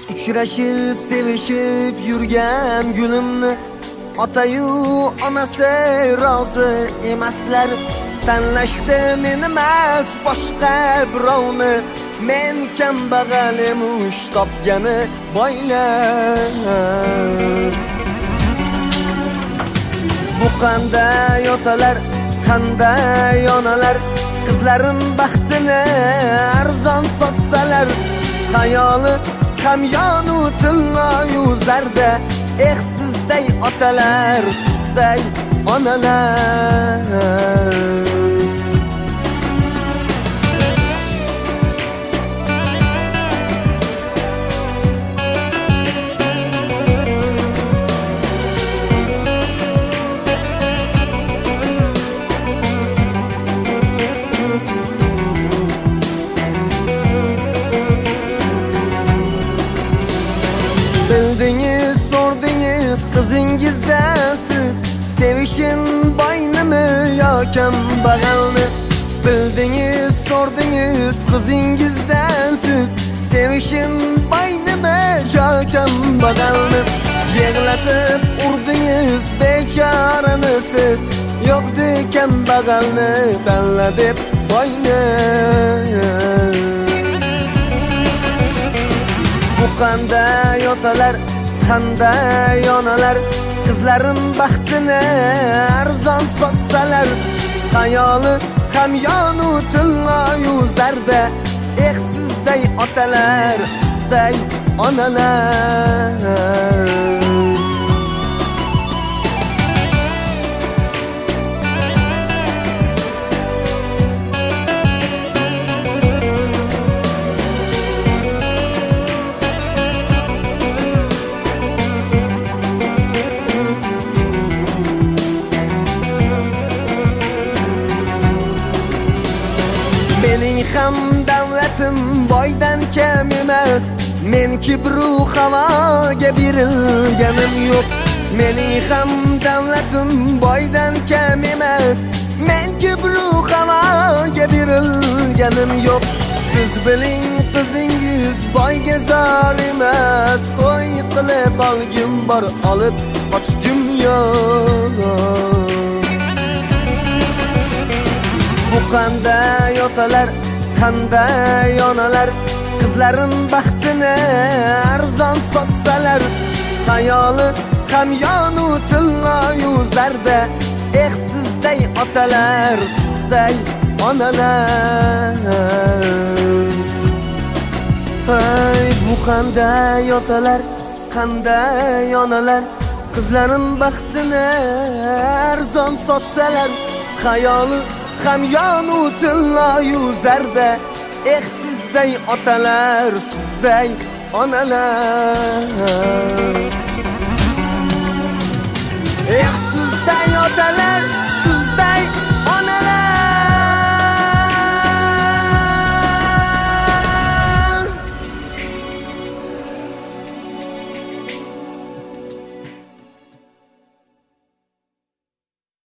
Uchrashib, sevishib yurgan gulimni otayu onasi rozi emaslar. Tanlashdi men emas boshqa birovni, men kambag'al emish topgani boylar. Bu qanday otalar, qanday onalar, qizlarin baxtini arzon sotsalar, xayoli hamyonu tillo yuzlarda. Sizday otalar, sizday onalar. Bildingiz, sordingiz qizingizdan siz, sevişin boynimi yo kambag'alni. Bildingiz, sordingiz qizingizdan siz, sevişin boynimi yo kambag'alni. Yig'latib urdingiz bechorani siz, yo'qdi kambag'alni tanla deb boyni. Bu qanday otalar, qanday onalar, qizlarin baxtini arzon sotsalar, xayoli hamyonu tillo yuzlarda. Sizday otalar, sizday onalar. Mening ham davlatim boydan kam emas, men kibru havoga berilganim yo'q. Mening ham davlatim boydan kam emas, men kibru havoga berilganim yo'q. Siz biling qizingiz boyga zor emas, to'y qilib olgim bor, olib qochgim yo'q. Bu qanday otalar, qanday onalar, qizlarin baxtini arzon sotsalar, xayoli hamyonu tillo yuzlarda. Sizday otalar, sizday onalar. Bu qanday otalar, qanday onalar, qizlarin baxtini arzon sotsalar, xayoli hamyonu tillo yuzlarda. Sizday otalar, sizday onalar. Sizday otalar,